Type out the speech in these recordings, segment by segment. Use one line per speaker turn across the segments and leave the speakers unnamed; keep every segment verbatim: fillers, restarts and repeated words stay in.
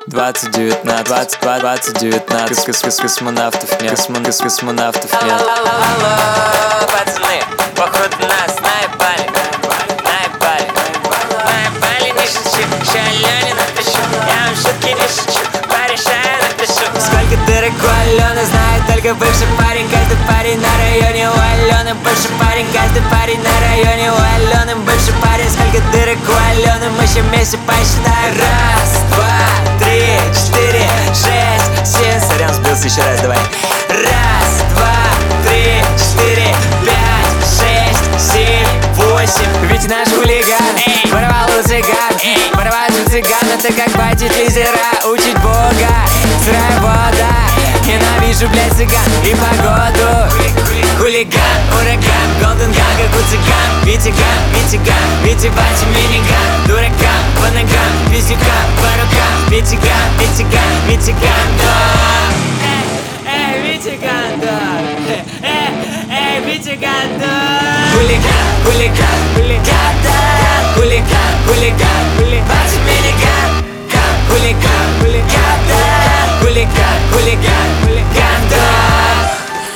двадцать девятнадцать, двадцать, двадцать девятнадцать, кос кос космонавтов нет, космон кос космонавтов нет.
Алло, пацаны, походу нас наебали, наебали, наебали, не шучу, ща Алене напишу, я вам шутки не шучу, порешаю, напишу. Сколько дырок у Алены знает только бывший парень, каждый парень на районе у Алены бывший парень, каждый парень на районе у Алены бывший парень. Сколько дырок у Алены, мы еще вместе посчитаем. Раз, два, три, четыре, шесть, семь. Сорян, сбился, еще раз, давай. Раз, два, три, четыре, пять, шесть, семь, восемь. Ведь наш хулиган воровал у цыган, воровать у цыган — это как батить лидера, учить Бога. Сырая вода, ненавижу, блядь, цыган и погоду. Хулиган, ураган, голден ган, как у цыган. Витиган, витиган, витибати миниган. Дуракам по ногам, визюкам по рукам. Витиган, витиган, витиган, да. Эй, эй, витиган, да. Эй, эй, витиган, да. Хулиган, хулиган, хулиган, да. Хулиган, хулиган, хулиган, миниган. Хулиган, хулиган, да. Хулиган, хулиган, хулиган, да.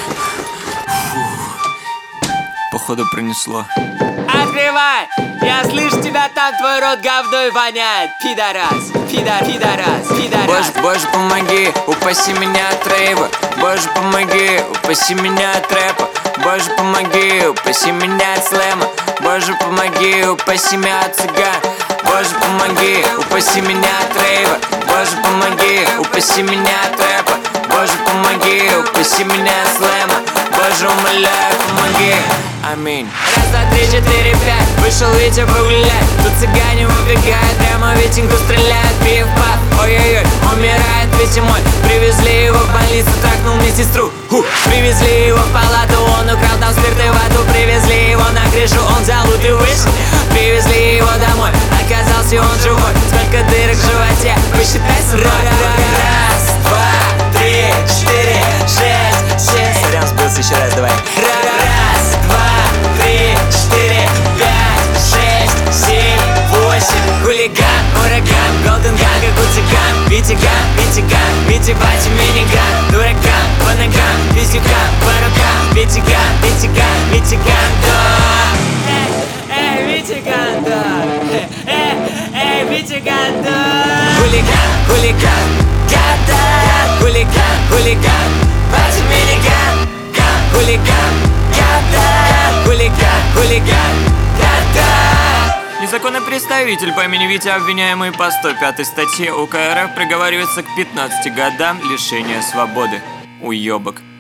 Походу пронесло.
Открывай! Я слышу тебя там, твой рот говной воняет. Пидорас, пидор, пидорас, пидорас.
Боже, боже, помоги, упаси меня от рейва. Боже, помоги, упаси меня от рэпа. Боже, помоги, упаси меня от слэма. Боже, помоги, упаси меня от цыган. Боже, помоги, упаси меня от рейва. Боже, помоги, упаси меня от рэпа. Боже, помоги, упаси меня от слэма. Боже, умоляю, помоги. Аминь.
Раз, два, три, четыре, пять. Вышел Витя погулять. Тут цыгане убегают, прямо Витеньку стреляют. Пив-пап, ой-ой-ой, умирает Витя мой. Привезли его в больницу, трахнул медсестру. Ху. Привезли его в палату, он украл там спирт и воду. Привезли его на крышу, он взял лут и вышел. Привезли его домой, оказался он живой. Сколько дырок в животе, посчитай свой. Раз, два, три, четыре, шесть, семь.
Сорян, сбился, еще раз, давай.
Раз, два, три, четыре, пять, шесть, семь, восемь. Хулиган, ураган, голден ган, как у цыган. Витиган, витиган, витибати миниган. Дуракам по ногам, визюкам по рукам. Витиган, витиган, витиган, да. Эй, эй, витиган, да. Эй, эй, витиган, да. Хулиган, хулиган, гада. Хулиган, хулиган, бати миниган. Хулиган, гада. Хулиган, хулиган, гада.
Незаконный представитель по имени Витя, обвиняемый по сто пятой статье УК РФ, приговаривается к пятнадцати годам лишения свободы. Уёбок.